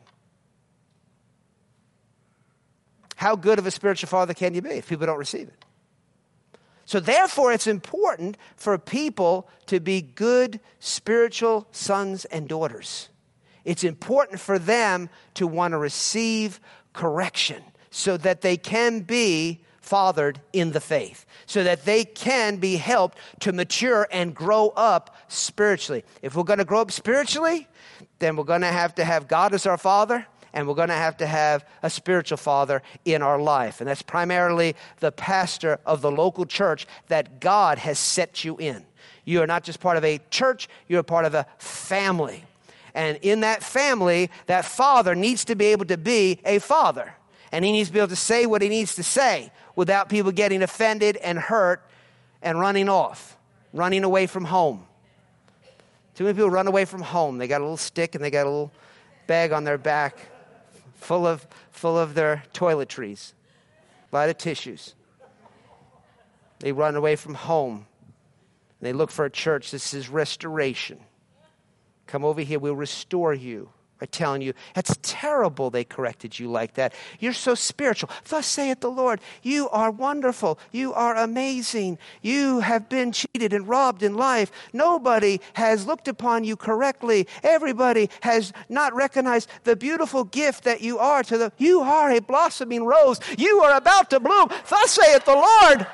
How good of a spiritual father can you be if people don't receive it? So therefore, it's important for people to be good spiritual sons and daughters. It's important for them to want to receive correction so that they can be fathered in the faith, so that they can be helped to mature and grow up spiritually. If we're going to grow up spiritually, then we're going to have God as our Father, and we're going to have a spiritual father in our life. And that's primarily the pastor of the local church that God has set you in. You are not just part of a church, you're a part of a family. And in that family, that father needs to be able to be a father. And he needs to be able to say what he needs to say without people getting offended and hurt and running off, running away from home. Too many people run away from home. They got a little stick and they got a little bag on their back full of their toiletries, a lot of tissues. They run away from home. They look for a church that says restoration. Come over here, we'll restore you. I'm telling you, that's terrible they corrected you like that. You're so spiritual. Thus saith the Lord, you are wonderful. You are amazing. You have been cheated and robbed in life. Nobody has looked upon you correctly. Everybody has not recognized the beautiful gift that you are to them. You are a blossoming rose. You are about to bloom. Thus saith the Lord.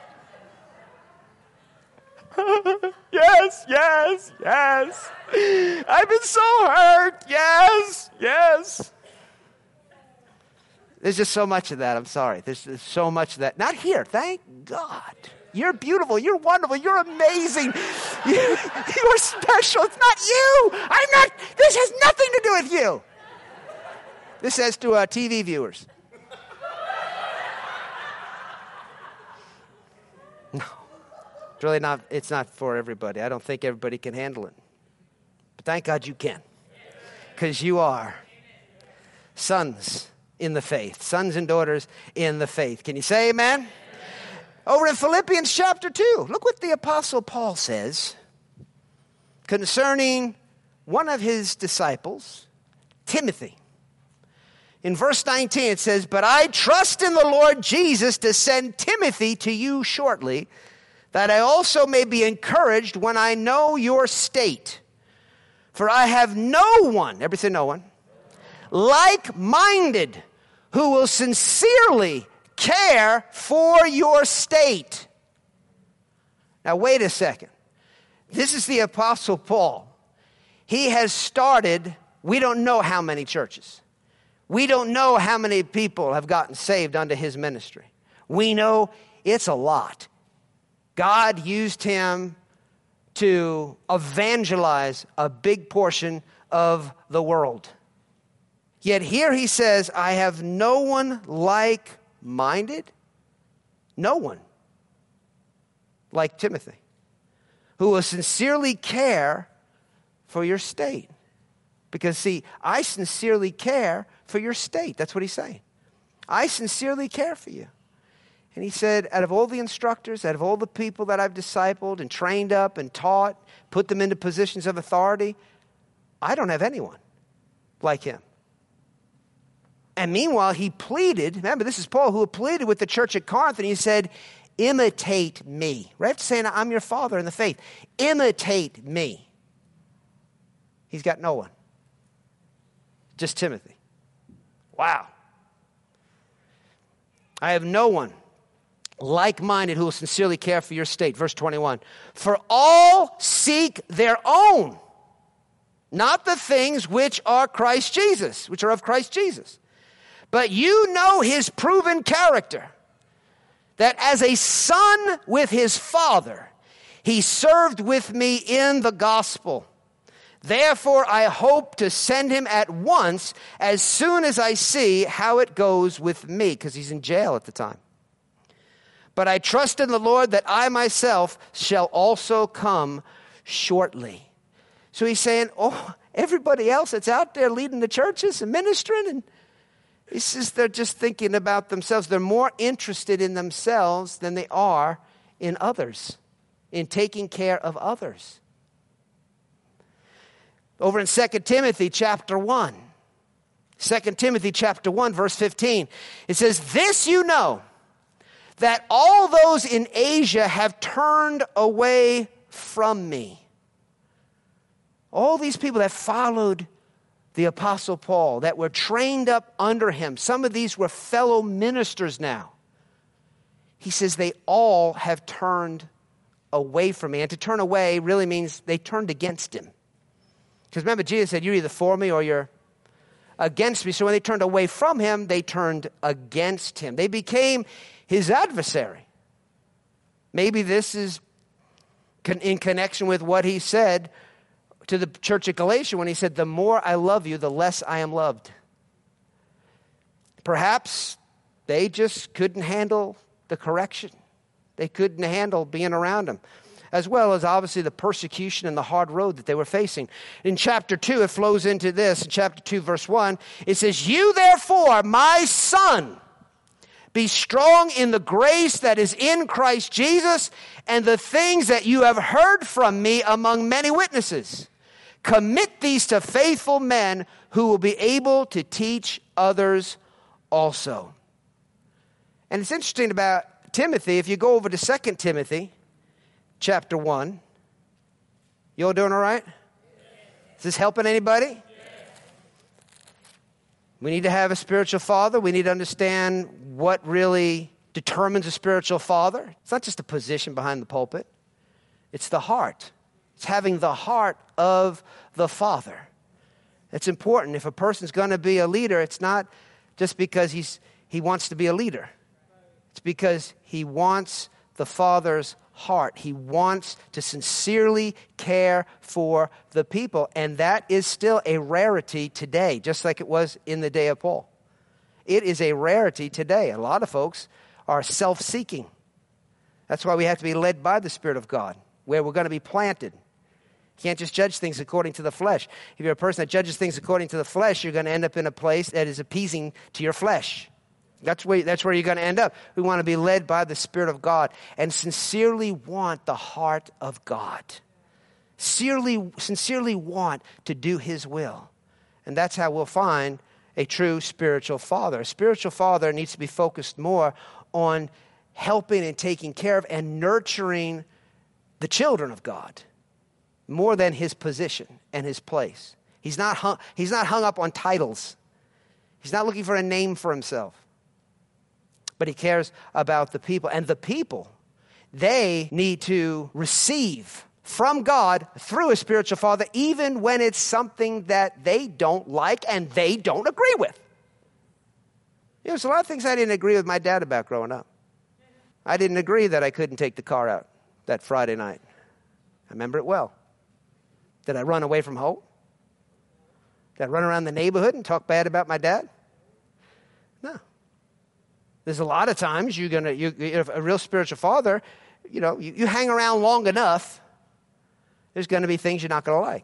Yes, yes, yes. I've been so hurt. Yes, yes. There's just so much of that. I'm sorry. There's so much of that. Not here. Thank God. You're beautiful. You're wonderful. You're amazing. You're special. It's not you. I'm not. This has nothing to do with you. This says to TV viewers. No. It's really not, it's not for everybody. I don't think everybody can handle it. But thank God you can. Because you are sons in the faith. Sons and daughters in the faith. Can you say amen? Over in Philippians chapter 2, look what the Apostle Paul says concerning one of his disciples, Timothy. In verse 19 it says, but I trust in the Lord Jesus to send Timothy to you shortly, that I also may be encouraged when I know your state. For I have no one, everybody say no one, like-minded, who will sincerely care for your state. Now wait a second. This is the Apostle Paul. He has started, we don't know how many churches. We don't know how many people have gotten saved under his ministry. We know it's a lot. God used him to evangelize a big portion of the world. Yet here he says, I have no one like-minded, no one like Timothy, who will sincerely care for your state. Because see, I sincerely care for your state. That's what he's saying. I sincerely care for you. And he said, out of all the instructors, out of all the people that I've discipled and trained up and taught, put them into positions of authority, I don't have anyone like him. And meanwhile, he pleaded, remember, this is Paul who pleaded with the church at Corinth, and he said, imitate me. Right after saying, I'm your father in the faith. Imitate me. He's got no one. Just Timothy. Wow. I have no one like-minded who will sincerely care for your state. Verse 21. For all seek their own, not the things which are Christ Jesus, which are of Christ Jesus. But you know his proven character, that as a son with his father, he served with me in the gospel. Therefore, I hope to send him at once as soon as I see how it goes with me, because he's in jail at the time. But I trust in the Lord that I myself shall also come shortly. So he's saying, everybody else that's out there leading the churches and ministering, and he says they're just thinking about themselves. They're more interested in themselves than they are in others, in taking care of others. Over in 2 Timothy chapter 1, 2 Timothy chapter 1, verse 15, it says, this you know, that all those in Asia have turned away from me. All these people that followed the Apostle Paul, that were trained up under him, some of these were fellow ministers now. He says they all have turned away from me. And to turn away really means they turned against him. Because remember, Jesus said, you're either for me or you're against me. So when they turned away from him, they turned against him. They became his adversary. Maybe this is in connection with what he said to the church at Galatia when he said, the more I love you, the less I am loved. Perhaps they just couldn't handle the correction. They couldn't handle being around him, as well as obviously the persecution and the hard road that they were facing. In chapter 2, it flows into this. In chapter 2, verse 1, it says, you therefore, my son, be strong in the grace that is in Christ Jesus, and the things that you have heard from me among many witnesses. Commit these to faithful men who will be able to teach others also. And it's interesting about Timothy, if you go over to 2 Timothy chapter 1, you all doing all right? Is this helping anybody? We need to have a spiritual father. We need to understand what really determines a spiritual father. It's not just a position behind the pulpit. It's the heart. It's having the heart of the Father. It's important. If a person's going to be a leader, it's not just because he wants to be a leader. It's because he wants the Father's heart. He wants to sincerely care for the people. And that is still a rarity today, just like it was in the day of Paul. It is a rarity today. A lot of folks are self-seeking. That's why we have to be led by the Spirit of God, where we're going to be planted. You can't just judge things according to the flesh. If you're a person that judges things according to the flesh, you're going to end up in a place that is appeasing to your flesh. That's where you're going to end up. We want to be led by the Spirit of God and sincerely want the heart of God. Sincerely want to do his will. And that's how we'll find a true spiritual father. A spiritual father needs to be focused more on helping and taking care of and nurturing the children of God more than his position and his place. He's not hung up on titles. He's not looking for a name for himself. But he cares about the people. And the people, they need to receive from God through a spiritual father, even when it's something that they don't like and they don't agree with. There's a lot of things I didn't agree with my dad about growing up. I didn't agree that I couldn't take the car out that Friday night. I remember it well. Did I run away from home? Did I run around the neighborhood and talk bad about my dad? No. There's a lot of times you're a real spiritual father, you hang around long enough, there's going to be things you're not going to like.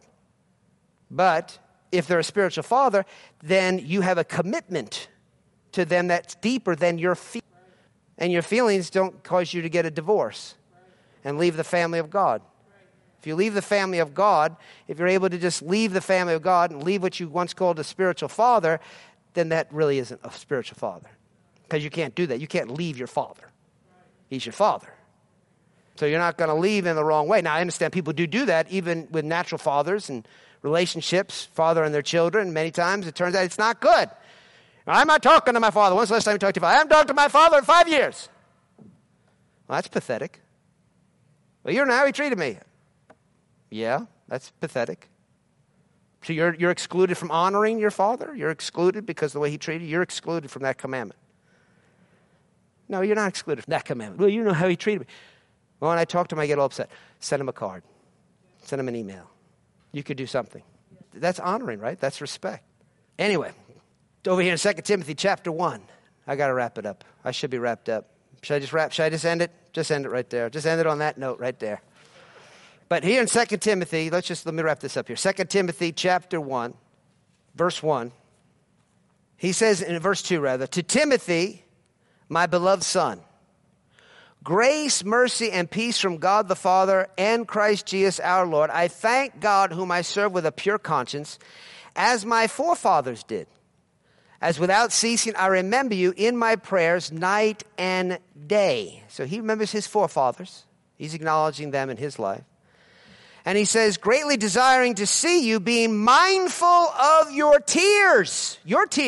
But if they're a spiritual father, then you have a commitment to them that's deeper than your feet. And your feelings don't cause you to get a divorce and leave the family of God. If you leave the family of God, if you're able to just leave the family of God and leave what you once called a spiritual father, then that really isn't a spiritual father. Because you can't do that. You can't leave your father. He's your father. So you're not going to leave in the wrong way. Now, I understand people do that even with natural fathers and relationships, father and their children. Many times it turns out it's not good. I'm not talking to my father. When's the last time you talked to your father? I haven't talked to my father in 5 years. Well, that's pathetic. Well, you don't know how he treated me. Yeah, that's pathetic. So you're excluded from honoring your father? You're excluded because of the way he treated you? You're excluded from that commandment. No, you're not excluded from that commandment. Well, you know how he treated me. Well, when I talk to him, I get all upset. Send him a card. Send him an email. You could do something. That's honoring, right? That's respect. Anyway, over here in 2 Timothy chapter 1. I got to wrap it up. I should be wrapped up. Should I just end it? Just end it right there. Just end it on that note right there. But here in 2 Timothy, let me wrap this up here. 2 Timothy chapter 1, verse 1. He says in verse 2 rather, to Timothy, my beloved son, grace, mercy, and peace from God the Father and Christ Jesus our Lord. I thank God whom I serve with a pure conscience, as my forefathers did. As without ceasing I remember you in my prayers night and day. So he remembers his forefathers. He's acknowledging them in his life. And he says, greatly desiring to see you, being mindful of your tears,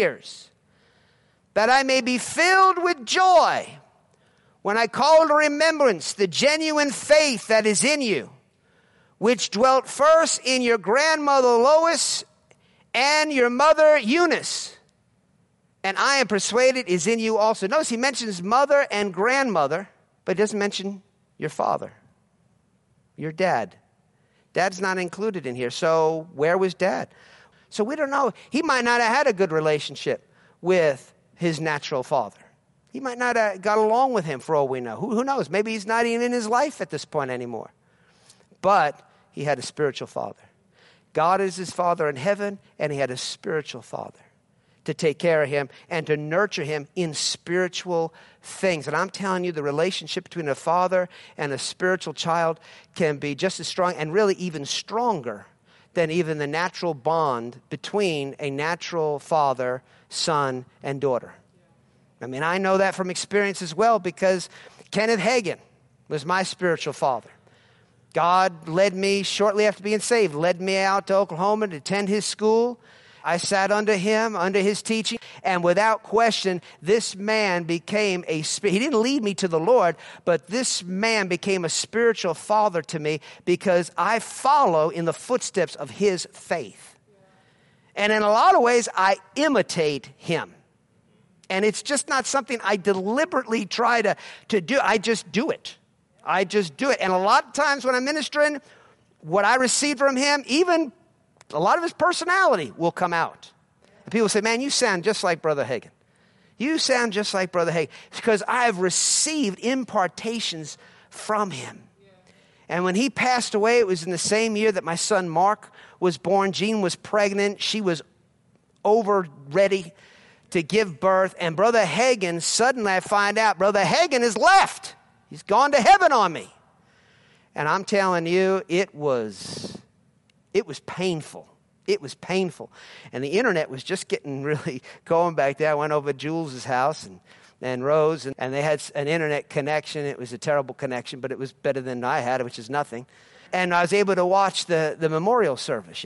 that I may be filled with joy when I call to remembrance the genuine faith that is in you, which dwelt first in your grandmother Lois and your mother Eunice, and I am persuaded is in you also. Notice he mentions mother and grandmother, but he doesn't mention your father, your dad. Dad's not included in here. So where was Dad? So we don't know. He might not have had a good relationship with his natural father. He might not have got along with him for all we know. Who knows? Maybe he's not even in his life at this point anymore. But he had a spiritual father. God is his father in heaven, and he had a spiritual father to take care of him and to nurture him in spiritual things. And I'm telling you, the relationship between a father and a spiritual child can be just as strong and really even stronger than even the natural bond between a natural father, son, and daughter. I mean, I know that from experience as well, because Kenneth Hagin was my spiritual father. God led me shortly after being saved, led me out to Oklahoma to attend his school. I sat under him, under his teaching, and without question, this man became he didn't lead me to the Lord, but this man became a spiritual father to me because I follow in the footsteps of his faith. And in a lot of ways, I imitate him. And it's just not something I deliberately try to do. I just do it. And a lot of times when I'm ministering, what I receive from him, even a lot of his personality will come out. And people say, man, you sound just like Brother Hagin. You sound just like Brother Hagin. It's because I've received impartations from him. And when he passed away, it was in the same year that my son Mark was born. Jean was pregnant. She was over ready to give birth. And Brother Hagin, suddenly I find out, Brother Hagin has left. He's gone to heaven on me. And I'm telling you, it was painful. It was painful. And the internet was just getting really going back there. I went over to Jules' house and Rose, and they had an internet connection. It was a terrible connection, but it was better than I had, which is nothing. And I was able to watch the memorial service,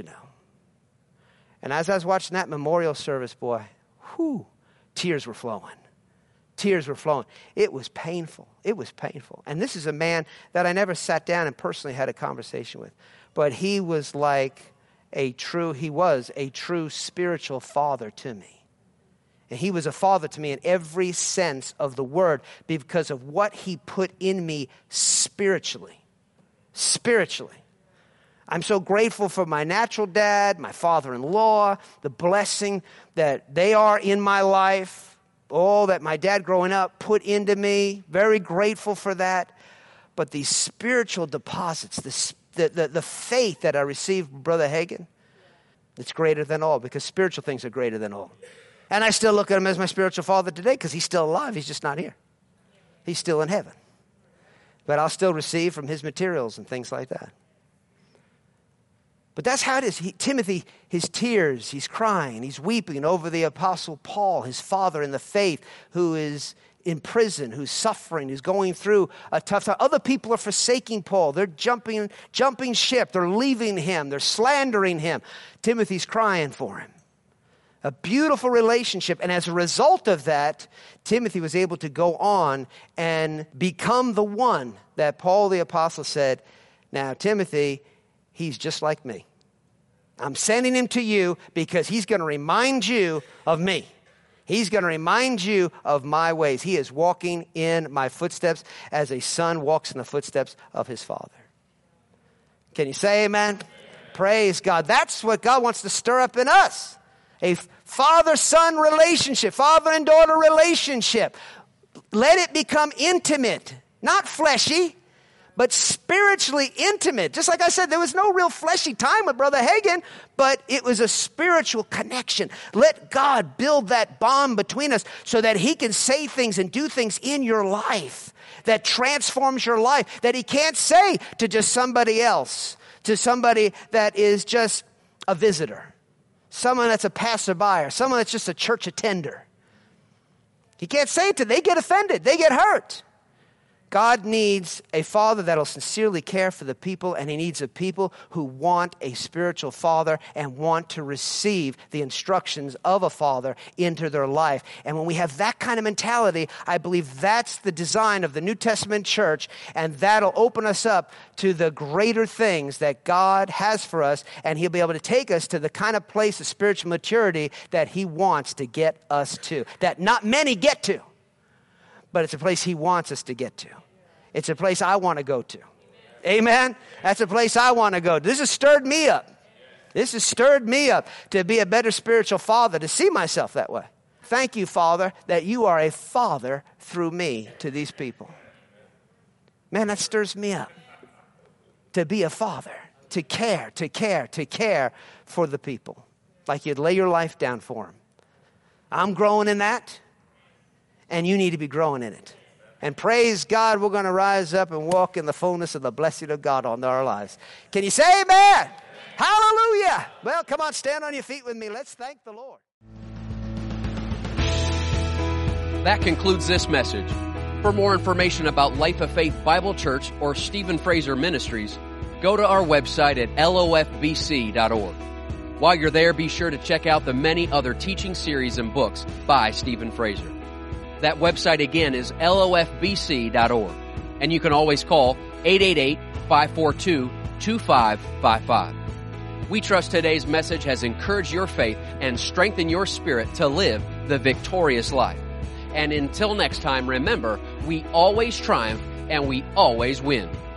And as I was watching that memorial service, boy, tears were flowing. Tears were flowing. It was painful. It was painful. And this is a man that I never sat down and personally had a conversation with. But he was a true spiritual father to me. And he was a father to me in every sense of the word because of what he put in me spiritually. Spiritually. I'm so grateful for my natural dad, my father-in-law, the blessing that they are in my life. All that my dad growing up put into me. Very grateful for that. But these spiritual deposits, the faith that I received from Brother Hagin, it's greater than all because spiritual things are greater than all. And I still look at him as my spiritual father today because he's still alive. He's just not here. He's still in heaven. But I'll still receive from his materials and things like that. But that's how it is. Timothy, his tears, he's crying, he's weeping over the Apostle Paul, his father in the faith, who is in prison, who's suffering, who's going through a tough time. Other people are forsaking Paul. They're jumping ship. They're leaving him. They're slandering him. Timothy's crying for him. A beautiful relationship. And as a result of that, Timothy was able to go on and become the one that Paul the Apostle said, now Timothy, he's just like me. I'm sending him to you because he's going to remind you of me. He's going to remind you of my ways. He is walking in my footsteps as a son walks in the footsteps of his father. Can you say amen? Praise God. That's what God wants to stir up in us. A father-son relationship, father and daughter relationship. Let it become intimate, not fleshy, but spiritually intimate. Just like I said, there was no real fleshy time with Brother Hagin, but it was a spiritual connection. Let God build that bond between us so that he can say things and do things in your life that transforms your life, that he can't say to just somebody else, to somebody that is just a visitor, someone that's a passerby, or someone that's just a church attender. He can't say it to them. They get offended. They get hurt. God needs a father that will sincerely care for the people, and he needs a people who want a spiritual father and want to receive the instructions of a father into their life. And when we have that kind of mentality, I believe that's the design of the New Testament church, and that'll open us up to the greater things that God has for us, and he'll be able to take us to the kind of place of spiritual maturity that he wants to get us to, that not many get to, but it's a place he wants us to get to. It's a place I want to go to. Amen? That's a place I want to go. This has stirred me up. This has stirred me up to be a better spiritual father, to see myself that way. Thank you, Father, that you are a father through me to these people. Man, that stirs me up. To be a father, to care for the people. Like you'd lay your life down for them. I'm growing in that, and you need to be growing in it. And praise God, we're going to rise up and walk in the fullness of the blessing of God on our lives. Can you say amen? Amen? Hallelujah. Well, come on, stand on your feet with me. Let's thank the Lord. That concludes this message. For more information about Life of Faith Bible Church or Stephen Fraser Ministries, go to our website at lofbc.org. While you're there, be sure to check out the many other teaching series and books by Stephen Fraser. That website again is lofbc.org. And you can always call 888-542-2555. We trust today's message has encouraged your faith and strengthened your spirit to live the victorious life. And until next time, remember, we always triumph and we always win.